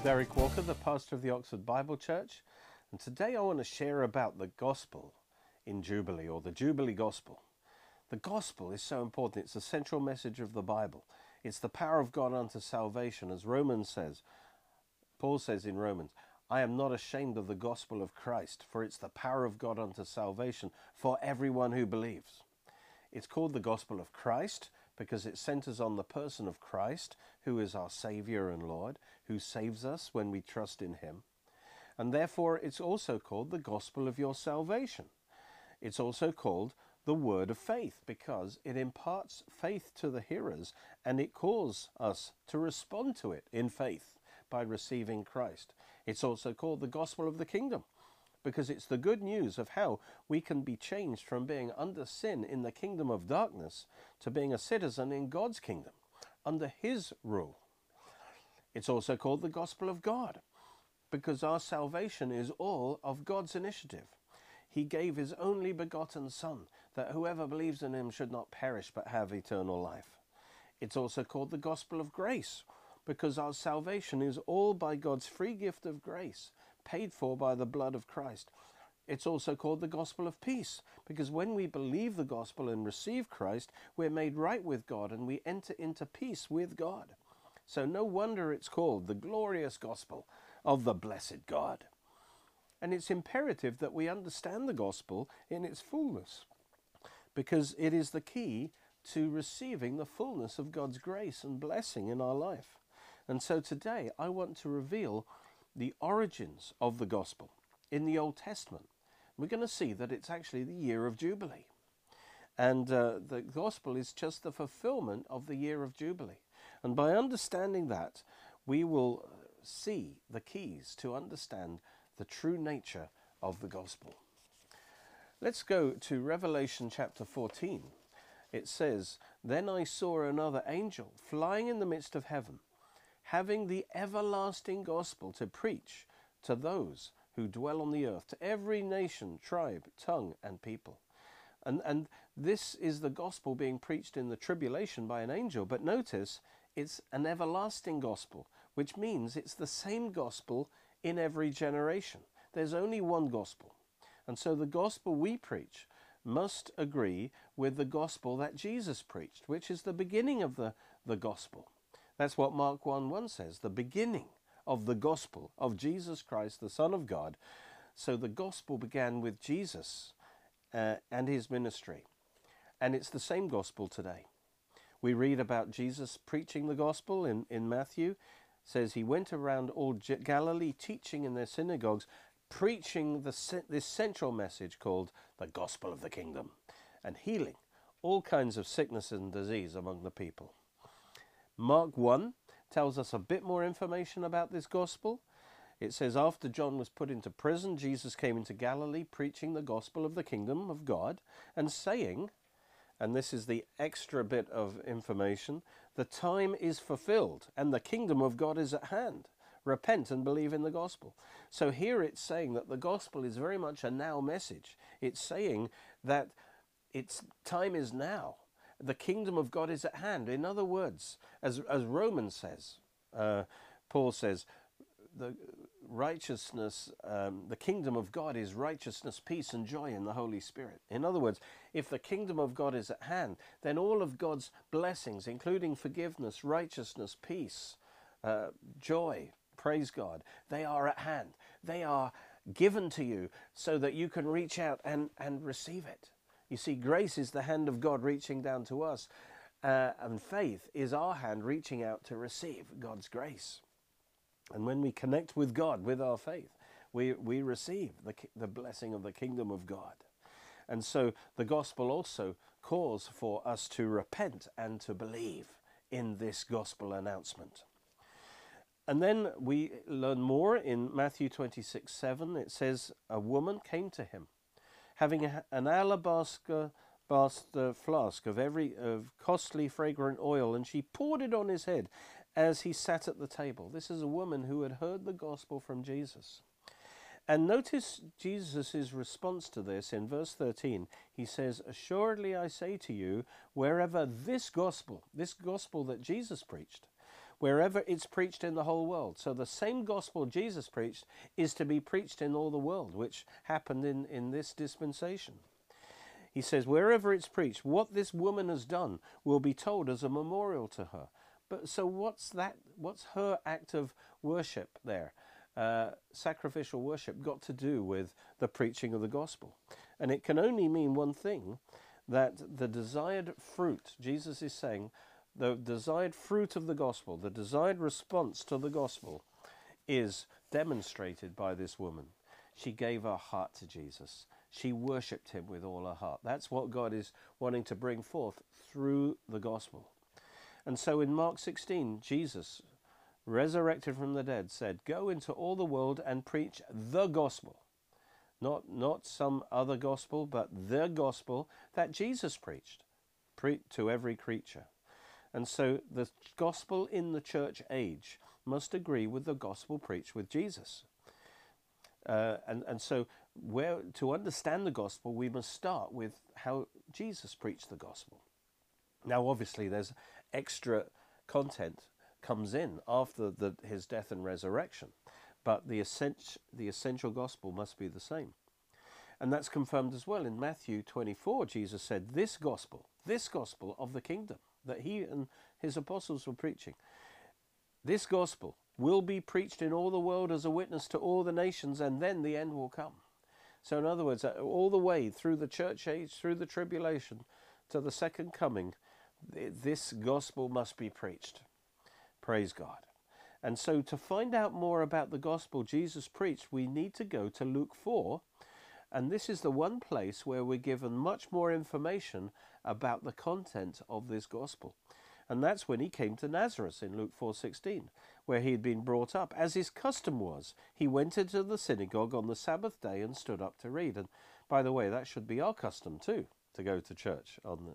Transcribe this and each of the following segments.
Derek Walker, the pastor of the Oxford Bible Church, and today I want to share about the gospel in Jubilee, or the Jubilee gospel. The gospel is so important. It's the central message of the Bible. It's the power of God unto salvation, as Romans says. Paul says in Romans, I am not ashamed of the gospel of Christ, for it's the power of God unto salvation for everyone who believes. It's called the gospel of Christ because it centers on the person of Christ, who is our Savior and Lord, who saves us when we trust in Him. And therefore it's also called the gospel of your salvation. It's also called the word of faith because it imparts faith to the hearers and it calls us to respond to it in faith by receiving Christ. It's also called the gospel of the kingdom because it's the good news of how we can be changed from being under sin in the kingdom of darkness to being a citizen in God's kingdom, under His rule. It's also called the gospel of God because our salvation is all of God's initiative. He gave His only begotten Son, that whoever believes in Him should not perish but have eternal life. It's also called the gospel of grace because our salvation is all by God's free gift of grace, paid for by the blood of Christ. It's also called the gospel of peace because when we believe the gospel and receive Christ, we're made right with God and we enter into peace with God. So no wonder it's called the glorious gospel of the blessed God. And it's imperative that we understand the gospel in its fullness because it is the key to receiving the fullness of God's grace and blessing in our life. And so today I want to reveal the origins of the gospel in the Old Testament. We're going to see that it's actually the year of Jubilee. And the gospel is just the fulfillment of the year of Jubilee. And by understanding that, we will see the keys to understand the true nature of the gospel. Let's go to Revelation chapter 14. It says, Then I saw another angel flying in the midst of heaven, having the everlasting gospel to preach to those who dwell on the earth, to every nation, tribe, tongue, and people. And this is the gospel being preached in the tribulation by an angel. But notice, it's an everlasting gospel, which means it's the same gospel in every generation. There's only one gospel. And so the gospel we preach must agree with the gospel that Jesus preached, which is the beginning of the gospel. That's what Mark 1:1 says, the beginning of the gospel of Jesus Christ, the Son of God. So the gospel began with Jesus and His ministry. And it's the same gospel today. We read about Jesus preaching the gospel in Matthew. It says He went around all Galilee teaching in their synagogues, preaching this central message called the gospel of the kingdom and healing all kinds of sickness and disease among the people. Mark 1 tells us a bit more information about this gospel. It says, after John was put into prison, Jesus came into Galilee preaching the gospel of the kingdom of God and saying, and this is the extra bit of information, the time is fulfilled and the kingdom of God is at hand. Repent and believe in the gospel. So here it's saying that the gospel is very much a now message. It's saying that time is now. The kingdom of God is at hand. In other words, as Romans says, Paul says, the righteousness, the kingdom of God is righteousness, peace, and joy in the Holy Spirit. In other words, if the kingdom of God is at hand, then all of God's blessings, including forgiveness, righteousness, peace, joy, praise God, they are at hand. They are given to you so that you can reach out and receive it. You see, grace is the hand of God reaching down to us, and faith is our hand reaching out to receive God's grace. And when we connect with God with our faith, we receive the blessing of the kingdom of God. And so the gospel also calls for us to repent and to believe in this gospel announcement. And then we learn more in Matthew 26:7. It says, a woman came to Him, having an alabaster flask of costly fragrant oil, and she poured it on His head as He sat at the table. This is a woman who had heard the gospel from Jesus. And notice Jesus' response to this in verse 13. He says, assuredly I say to you, wherever this gospel that Jesus preached, wherever it's preached in the whole world. So the same gospel Jesus preached is to be preached in all the world, which happened in this dispensation. He says, wherever it's preached, what this woman has done will be told as a memorial to her. But so what's that? What's her act of worship there? Sacrificial worship got to do with the preaching of the gospel. And it can only mean one thing, that the desired fruit, Jesus is saying, the desired fruit of the gospel, the desired response to the gospel is demonstrated by this woman. She gave her heart to Jesus. She worshipped him with all her heart. That's what God is wanting to bring forth through the gospel. And so in Mark 16, Jesus, resurrected from the dead, said, go into all the world and preach the gospel. Not some other gospel, but the gospel that Jesus preached to every creature. And so the gospel in the church age must agree with the gospel preached with Jesus. And so to understand the gospel, we must start with how Jesus preached the gospel. Now, obviously, there's extra content comes in after his death and resurrection, but the essential gospel must be the same. And that's confirmed as well in Matthew 24. Jesus said, this gospel of the kingdom that he and his apostles were preaching, this gospel will be preached in all the world as a witness to all the nations, and then the end will come. So in other words, all the way through the church age, through the tribulation, to the second coming, this gospel must be preached. Praise God. And so to find out more about the gospel Jesus preached, we need to go to Luke 4. And this is the one place where we're given much more information about the content of this gospel. And that's when he came to Nazareth in Luke 4:16, where he had been brought up. As his custom was, he went into the synagogue on the Sabbath day and stood up to read. And by the way, that should be our custom too, to go to church on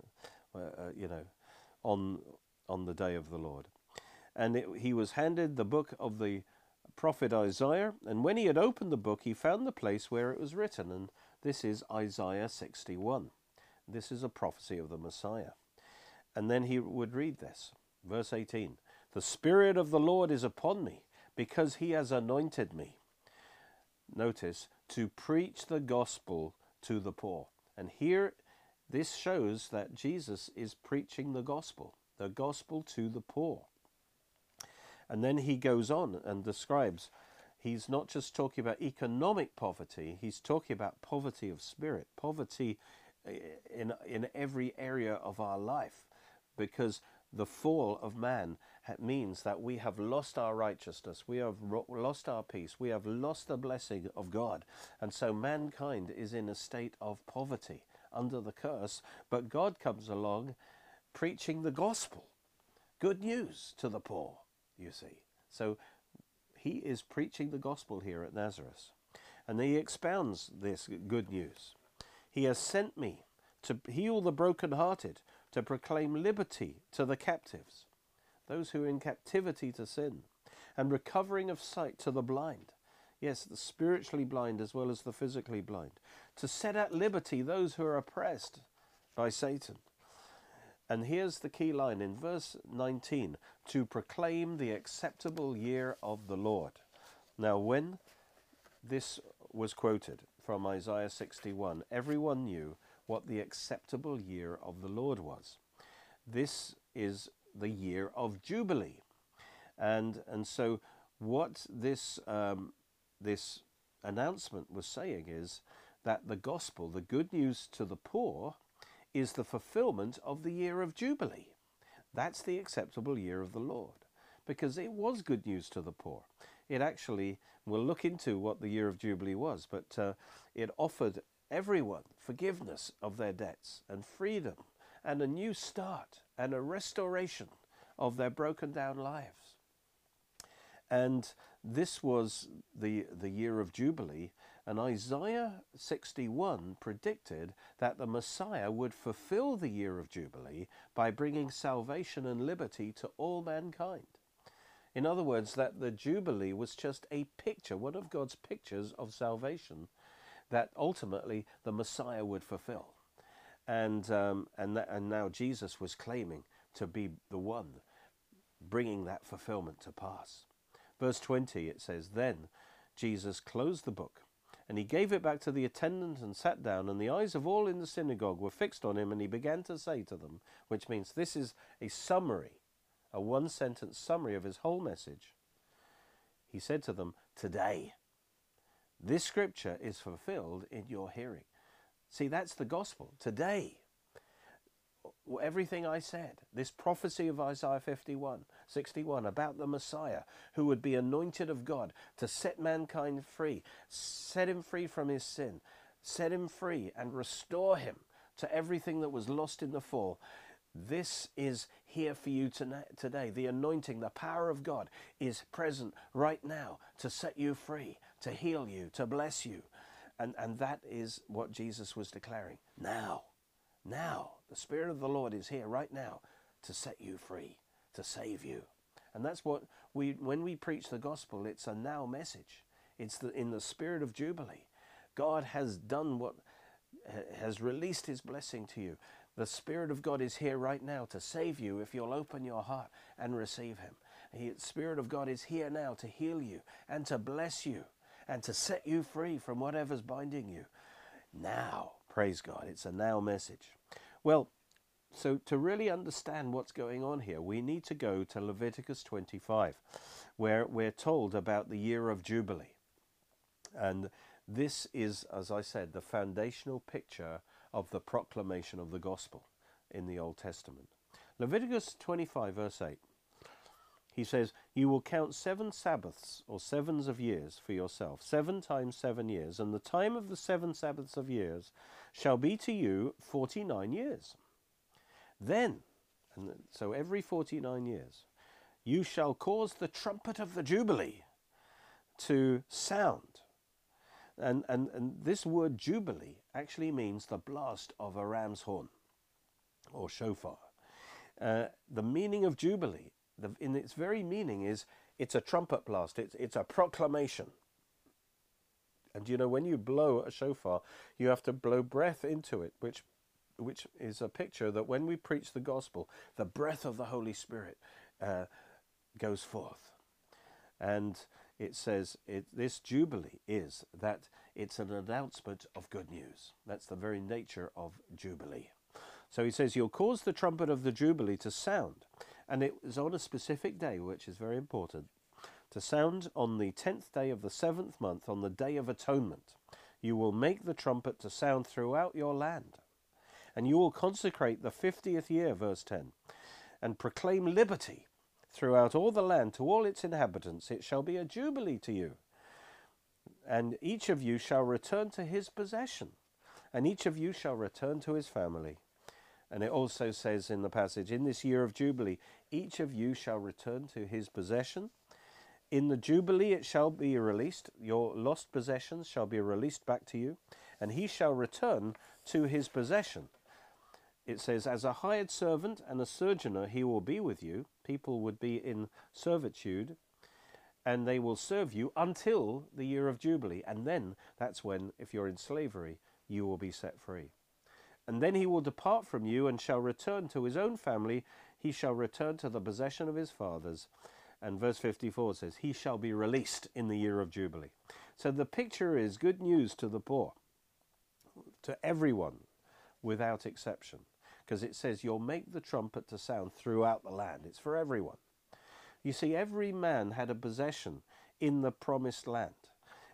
the day of the Lord. And he was handed the book of the prophet Isaiah, and when he had opened the book, he found the place where it was written, and this is Isaiah 61. This is a prophecy of the Messiah. And then he would read this, verse 18, the Spirit of the Lord is upon me, because he has anointed me. Notice, to preach the gospel to the poor. And here, this shows that Jesus is preaching the gospel to the poor. And then he goes on and describes, he's not just talking about economic poverty, he's talking about poverty of spirit, poverty in every area of our life, because the fall of man means that we have lost our righteousness, we have lost our peace, we have lost the blessing of God. And so mankind is in a state of poverty under the curse, but God comes along preaching the gospel, good news to the poor. You see. So he is preaching the gospel here at Nazareth. And he expounds this good news. He has sent me to heal the brokenhearted, to proclaim liberty to the captives, those who are in captivity to sin, and recovering of sight to the blind. Yes, the spiritually blind as well as the physically blind. To set at liberty those who are oppressed by Satan. And here's the key line in verse 19, to proclaim the acceptable year of the Lord. Now, when this was quoted from Isaiah 61, everyone knew what the acceptable year of the Lord was. This is the year of Jubilee. And so what this announcement was saying is that the gospel, the good news to the poor, is the fulfillment of the year of Jubilee. That's the acceptable year of the Lord, because it was good news to the poor. It actually, we'll look into what the year of Jubilee was, but it offered everyone forgiveness of their debts and freedom and a new start and a restoration of their broken down lives. And this was the year of Jubilee. And Isaiah 61 predicted that the Messiah would fulfill the year of Jubilee by bringing salvation and liberty to all mankind. In other words, that the Jubilee was just a picture, one of God's pictures of salvation that ultimately the Messiah would fulfill. And now Jesus was claiming to be the one bringing that fulfillment to pass. Verse 20, it says, "Then Jesus closed the book, and he gave it back to the attendant and sat down, and the eyes of all in the synagogue were fixed on him, and he began to say to them," which means this is a summary, a one-sentence summary of his whole message. He said to them, "Today, this scripture is fulfilled in your hearing." See, that's the gospel. Today, everything I said, this prophecy of Isaiah 61 about the Messiah who would be anointed of God to set mankind free, set him free from his sin, set him free and restore him to everything that was lost in the fall. This is here for you today. The anointing, the power of God is present right now to set you free, to heal you, to bless you. And that is what Jesus was declaring. Now, the Spirit of the Lord is here right now to set you free, to save you. And that's what when we preach the gospel, it's a now message. It's in the spirit of Jubilee. God has done has released his blessing to you. The Spirit of God is here right now to save you if you'll open your heart and receive him. The Spirit of God is here now to heal you and to bless you and to set you free from whatever's binding you. Now, praise God, it's a now message. Well, so to really understand what's going on here, we need to go to Leviticus 25, where we're told about the year of Jubilee. And this is, as I said, the foundational picture of the proclamation of the gospel in the Old Testament. Leviticus 25, verse 8. He says, "You will count 7 Sabbaths, or 7s of years, for yourself, 7 times 7 years, and the time of the 7 Sabbaths of years shall be to you 49 years. Then," and so every 49 years, "you shall cause the trumpet of the Jubilee to sound." And this word Jubilee actually means the blast of a ram's horn, or shofar. The meaning of Jubilee, in its very meaning, is it's a trumpet blast. It's a proclamation. And you know, when you blow a shofar, you have to blow breath into it, which is a picture that when we preach the gospel, the breath of the Holy Spirit goes forth. And it says this Jubilee is that it's an announcement of good news. That's the very nature of Jubilee. So he says, "You'll cause the trumpet of the Jubilee to sound." And it was on a specific day, which is very important, to sound on the 10th day of the 7th month, on the Day of Atonement. "You will make the trumpet to sound throughout your land. And you will consecrate the 50th year," verse 10, "and proclaim liberty throughout all the land to all its inhabitants. It shall be a jubilee to you. And each of you shall return to his possession, and each of you shall return to his family." And it also says in the passage, "In this year of Jubilee, each of you shall return to his possession. In the Jubilee it shall be released. Your lost possessions shall be released back to you, and he shall return to his possession." It says, "As a hired servant and a sojourner he will be with you." People would be in servitude, and they will serve you until the year of Jubilee. And then that's when, if you're in slavery, you will be set free. "And then he will depart from you and shall return to his own family. He shall return to the possession of his fathers." And verse 54 says, "He shall be released in the year of Jubilee." So the picture is good news to the poor, to everyone without exception. Because it says, "You'll make the trumpet to sound throughout the land." It's for everyone. You see, every man had a possession in the promised land,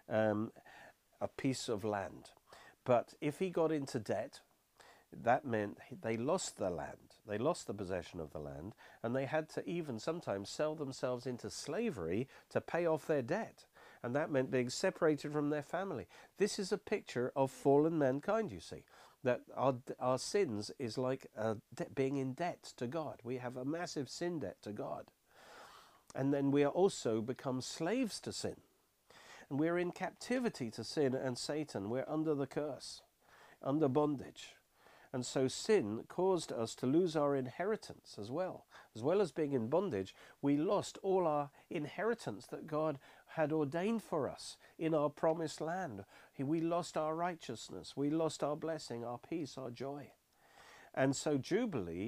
a piece of land. But if he got into debt, that meant they lost the land. They lost the possession of the land, and they had to even sometimes sell themselves into slavery to pay off their debt. And that meant being separated from their family. This is a picture of fallen mankind, you see. That our sins is like being in debt to God. We have a massive sin debt to God. And then we are also become slaves to sin. And we're in captivity to sin and Satan. We're under the curse, under bondage. And so sin caused us to lose our inheritance as well. As well as being in bondage, we lost all our inheritance that God had ordained for us in our promised land. We lost our righteousness. We lost our blessing, our peace, our joy. And so Jubilee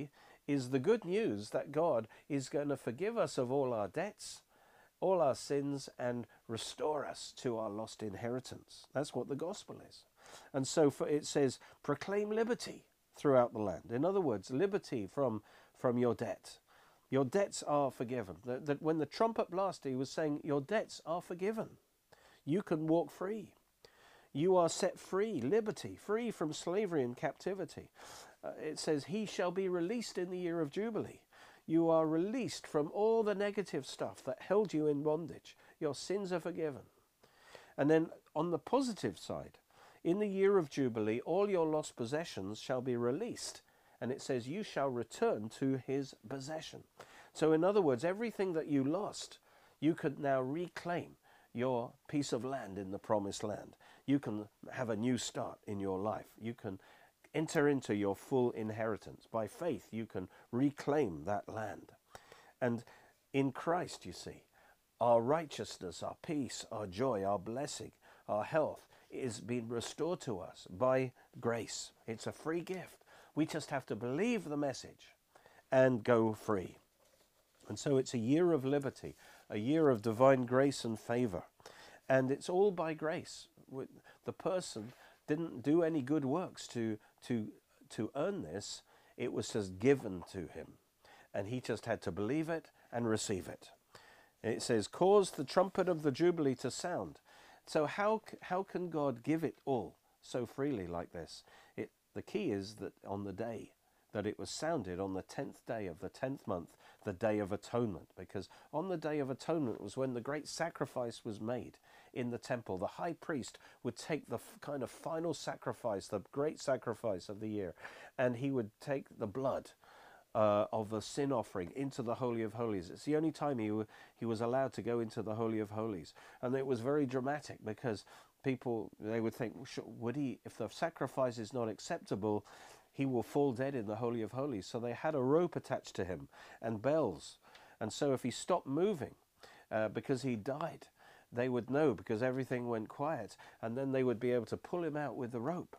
is the good news that God is going to forgive us of all our debts, all our sins, and restore us to our lost inheritance. That's what the gospel is. And so it says, proclaim liberty throughout the land. In other words, liberty from your debt. Your debts are forgiven. That when the trumpet blasted, he was saying, your debts are forgiven. You can walk free. You are set free, liberty, free from slavery and captivity. It says, he shall be released in the year of Jubilee. You are released from all the negative stuff that held you in bondage. Your sins are forgiven. And then on the positive side, in the year of Jubilee, all your lost possessions shall be released. And it says, you shall return to his possession. So in other words, everything that you lost, you could now reclaim your piece of land in the promised land. You can have a new start in your life. You can enter into your full inheritance. By faith, you can reclaim that land. And in Christ, you see, our righteousness, our peace, our joy, our blessing, our health is being restored to us by grace. It's a free gift. We just have to believe the message and go free. And so it's a year of liberty, a year of divine grace and favor. And it's all by grace. The person didn't do any good works to earn this. It was just given to him. And he just had to believe it and receive it. It says, cause the trumpet of the Jubilee to sound. So how can God give it all so freely like this? The key is that on the day that it was sounded, on the 10th day of the 10th month, the Day of Atonement, because on the Day of Atonement was when the great sacrifice was made in the temple. The high priest would take the kind of final sacrifice, the great sacrifice of the year, and he would take the blood of the sin offering into the Holy of Holies. It's the only time he was allowed to go into the Holy of Holies. And it was very dramatic because people, they would think, would he, if the sacrifice is not acceptable, he will fall dead in the Holy of Holies. So they had a rope attached to him and bells. And so if he stopped moving because he died, they would know because everything went quiet. And then they would be able to pull him out with the rope.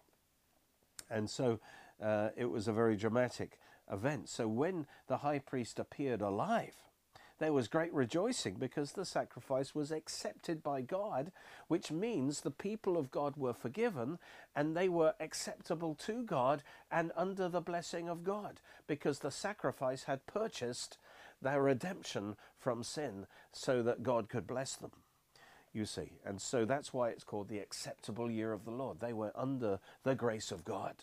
And so it was a very dramatic event. So when the high priest appeared alive, there was great rejoicing because the sacrifice was accepted by God, which means the people of God were forgiven and they were acceptable to God and under the blessing of God because the sacrifice had purchased their redemption from sin so that God could bless them, you see. And so that's why it's called the acceptable year of the Lord. They were under the grace of God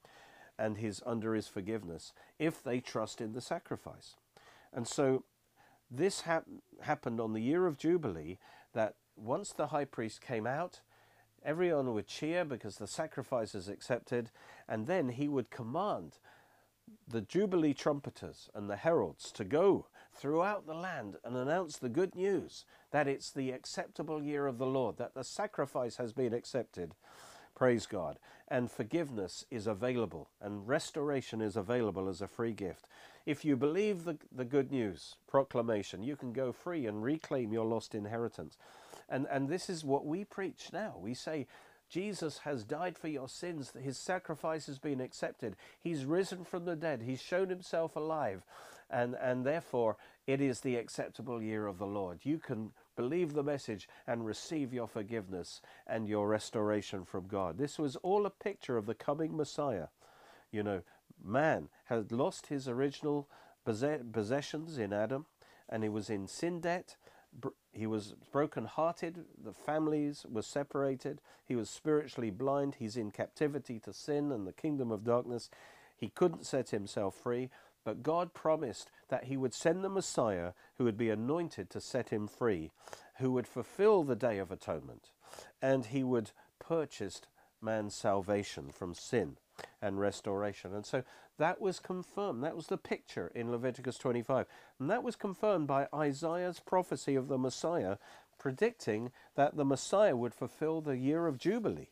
and under his forgiveness if they trust in the sacrifice. And so this happened on the year of Jubilee, that once the high priest came out, everyone would cheer because the sacrifice is accepted, and then he would command the Jubilee trumpeters and the heralds to go throughout the land and announce the good news that it's the acceptable year of the Lord, that the sacrifice has been accepted. Praise God. And forgiveness is available and restoration is available as a free gift. If you believe the good news proclamation, you can go free and reclaim your lost inheritance. And this is what we preach now. We say, Jesus has died for your sins. His sacrifice has been accepted. He's risen from the dead. He's shown himself alive. And therefore, it is the acceptable year of the Lord. You can believe the message and receive your forgiveness and your restoration from God. This was all a picture of the coming Messiah. You know, man had lost his original possessions in Adam, and he was in sin debt. He was broken-hearted. The families were separated. He was spiritually blind. He's in captivity to sin and the kingdom of darkness. He couldn't set himself free. But God promised that he would send the Messiah who would be anointed to set him free, who would fulfill the Day of Atonement, and he would purchase man's salvation from sin and restoration. And so that was confirmed. That was the picture in Leviticus 25. And that was confirmed by Isaiah's prophecy of the Messiah, predicting that the Messiah would fulfill the year of Jubilee.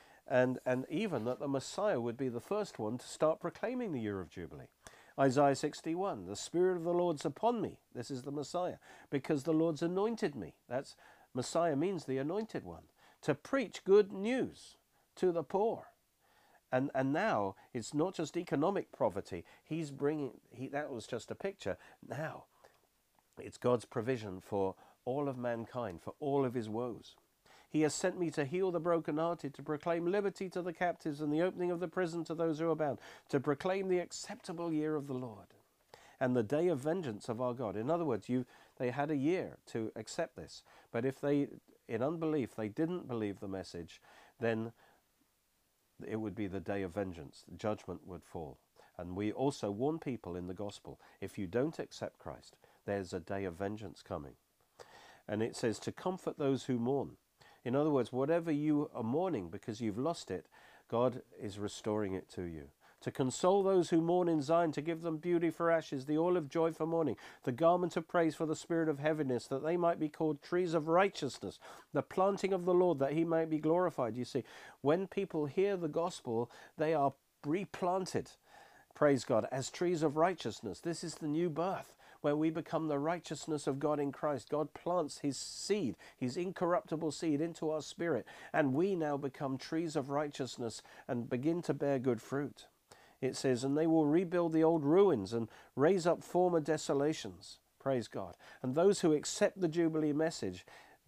And even that the Messiah would be the first one to start proclaiming the year of Jubilee. Isaiah 61, the Spirit of the Lord's upon me. This is the Messiah. Because the Lord's anointed me. That's Messiah means the anointed one. To preach good news to the poor. And now it's not just economic poverty. That was just a picture. Now it's God's provision for all of mankind, for all of his woes. He has sent me to heal the brokenhearted, to proclaim liberty to the captives and the opening of the prison to those who are bound, to proclaim the acceptable year of the Lord and the day of vengeance of our God. In other words, they had a year to accept this. But if they, in unbelief, they didn't believe the message, then it would be the day of vengeance. Judgment would fall. And we also warn people in the gospel, if you don't accept Christ, there's a day of vengeance coming. And it says to comfort those who mourn. In other words, whatever you are mourning because you've lost it, God is restoring it to you. To console those who mourn in Zion, to give them beauty for ashes, the oil of joy for mourning, the garment of praise for the spirit of heaviness, that they might be called trees of righteousness, the planting of the Lord, that he might be glorified. You see, when people hear the gospel, they are replanted, praise God, as trees of righteousness. This is the new birth, where we become the righteousness of God in Christ. God plants his seed, his incorruptible seed, into our spirit, and we now become trees of righteousness and begin to bear good fruit. It says, and they will rebuild the old ruins and raise up former desolations. Praise God. And those who accept the Jubilee message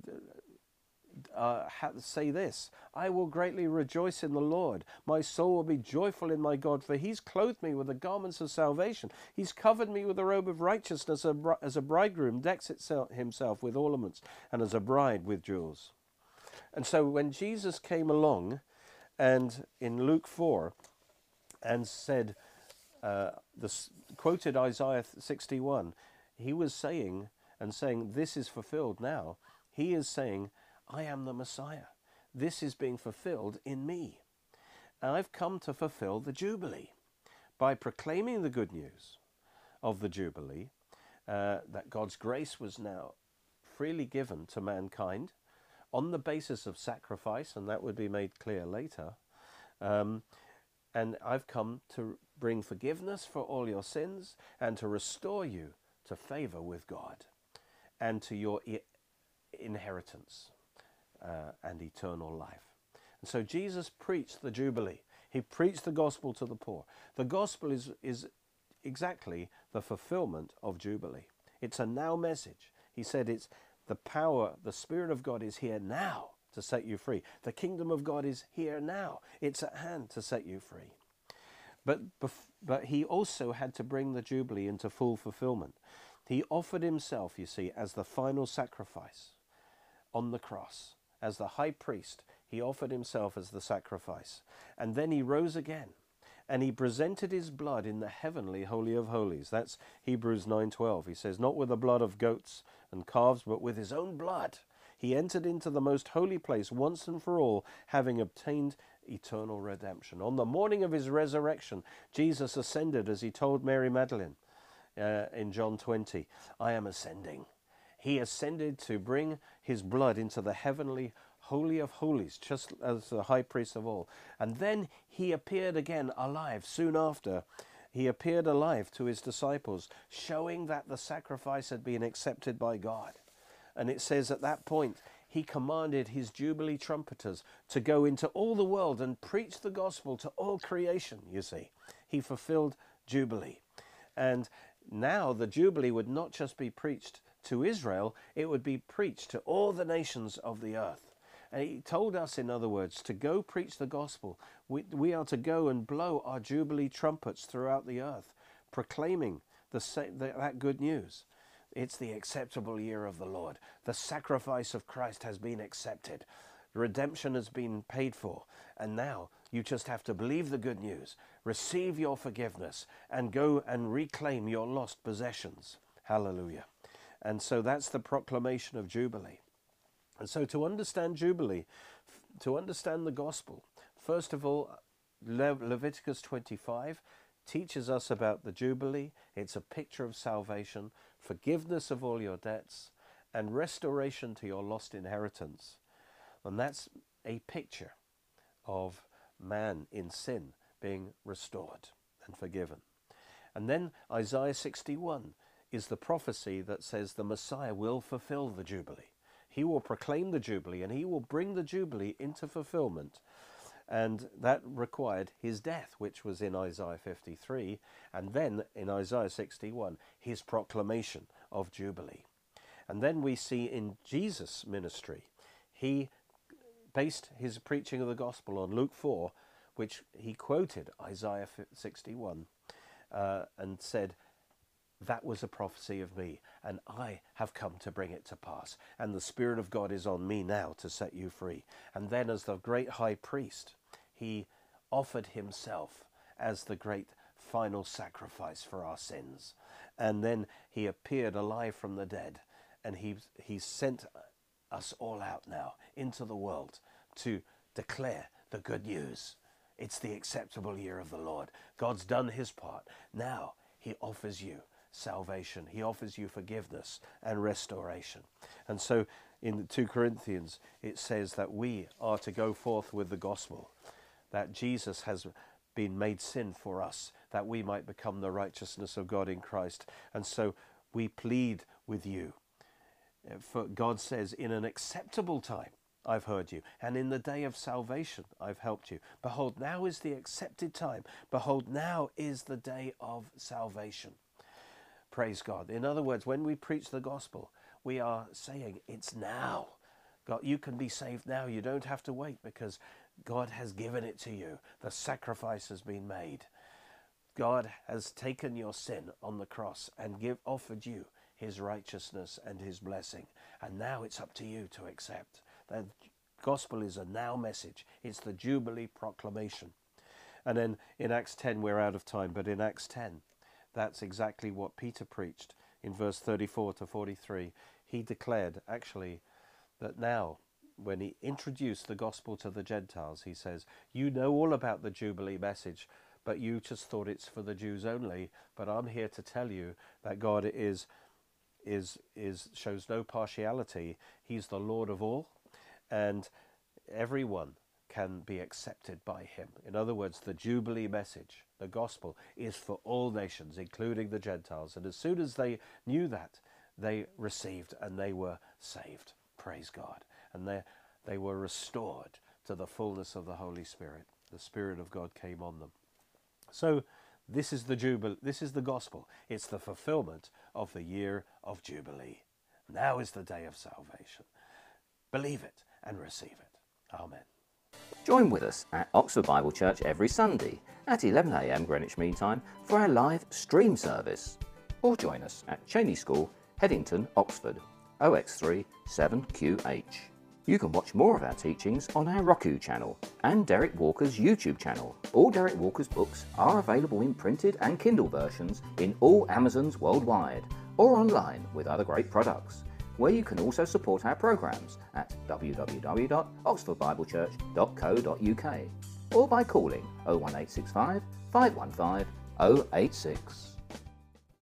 say this, I will greatly rejoice in the Lord. My soul will be joyful in my God, for he's clothed me with the garments of salvation. He's covered me with the robe of righteousness, as a bridegroom decks himself with ornaments, and as a bride with jewels. And so when Jesus came along, and in Luke 4, and said, quoted Isaiah 61, he was saying, this is fulfilled now. He is saying, I am the Messiah. This is being fulfilled in me. And I've come to fulfill the Jubilee by proclaiming the good news of the Jubilee, that God's grace was now freely given to mankind on the basis of sacrifice, and that would be made clear later. And I've come to bring forgiveness for all your sins and to restore you to favor with God and to your inheritance and eternal life. And so Jesus preached the Jubilee. He preached the gospel to the poor. The gospel is exactly the fulfillment of Jubilee. It's a now message. He said it's the power, the Spirit of God is here now to set you free. The kingdom of God is here now. It's at hand to set you free. But he also had to bring the Jubilee into full fulfillment. He offered himself, you see, as the final sacrifice on the cross. As the high priest, he offered himself as the sacrifice. And then he rose again. And he presented his blood in the heavenly Holy of Holies. That's Hebrews 9:12. He says, not with the blood of goats and calves, but with his own blood. He entered into the most holy place once and for all, having obtained eternal redemption. On the morning of his resurrection, Jesus ascended, as he told Mary Magdalene in John 20, I am ascending. He ascended to bring his blood into the heavenly Holy of Holies, just as the high priest of all. And then he appeared again alive soon after. He appeared alive to his disciples, showing that the sacrifice had been accepted by God. And it says at that point, he commanded his Jubilee trumpeters to go into all the world and preach the gospel to all creation, you see. He fulfilled Jubilee. And now the Jubilee would not just be preached to Israel, it would be preached to all the nations of the earth. And he told us, in other words, to go preach the gospel. We are to go and blow our Jubilee trumpets throughout the earth, proclaiming that good news. It's the acceptable year of the Lord. The sacrifice of Christ has been accepted. Redemption has been paid for. And now you just have to believe the good news, receive your forgiveness, and go and reclaim your lost possessions. Hallelujah. And so that's the proclamation of Jubilee. And so to understand Jubilee, to understand the gospel, first of all, Leviticus 25 teaches us about the Jubilee. It's a picture of salvation, forgiveness of all your debts, and restoration to your lost inheritance. And that's a picture of man in sin being restored and forgiven. And then Isaiah 61 is the prophecy that says the Messiah will fulfill the Jubilee. He will proclaim the Jubilee, and he will bring the Jubilee into fulfillment. And that required his death, which was in Isaiah 53, and then in Isaiah 61, his proclamation of Jubilee. And then we see in Jesus' ministry, he based his preaching of the gospel on Luke 4, which he quoted Isaiah 61 and said, that was a prophecy of me, and I have come to bring it to pass. And the Spirit of God is on me now to set you free. And then as the great high priest, he offered himself as the great final sacrifice for our sins. And then he appeared alive from the dead, and he sent us all out now into the world to declare the good news. It's the acceptable year of the Lord. God's done his part. Now he offers you salvation. He offers you forgiveness and restoration. And so in 2 Corinthians, it says that we are to go forth with the gospel, that Jesus has been made sin for us, that we might become the righteousness of God in Christ. And so we plead with you. For God says, in an acceptable time, I've heard you, and in the day of salvation I've helped you. Behold, now is the accepted time. Behold, now is the day of salvation. Praise God. In other words, when we preach the gospel, we are saying it's now. God, you can be saved now. You don't have to wait, because God has given it to you. The sacrifice has been made. God has taken your sin on the cross and offered you his righteousness and his blessing. And now it's up to you to accept. The gospel is a now message. It's the Jubilee proclamation. And then in Acts 10, we're out of time, but in Acts 10, that's exactly what Peter preached in verse 34 to 43. He declared, actually, that now, when he introduced the gospel to the Gentiles, he says, you know all about the Jubilee message, but you just thought it's for the Jews only. But I'm here to tell you that God shows no partiality. He's the Lord of all, and everyone can be accepted by him. In other words, the Jubilee message, the gospel, is for all nations, including the Gentiles. And as soon as they knew that, they received and they were saved. Praise God. And they were restored to the fullness of the Holy Spirit. The Spirit of God came on them. So this is the Jubilee. This is the gospel. It's the fulfillment of the year of Jubilee. Now is the day of salvation. Believe it and receive it. Amen. Join with us at Oxford Bible Church every Sunday at 11 AM Greenwich Mean Time for our live stream service. Or join us at Cheney School, Headington, Oxford, OX3 7QH. You can watch more of our teachings on our Roku channel and Derek Walker's YouTube channel. All Derek Walker's books are available in printed and Kindle versions in all Amazons worldwide, or online with other great products, where you can also support our programs at www.oxfordbiblechurch.co.uk or by calling 01865 515 086.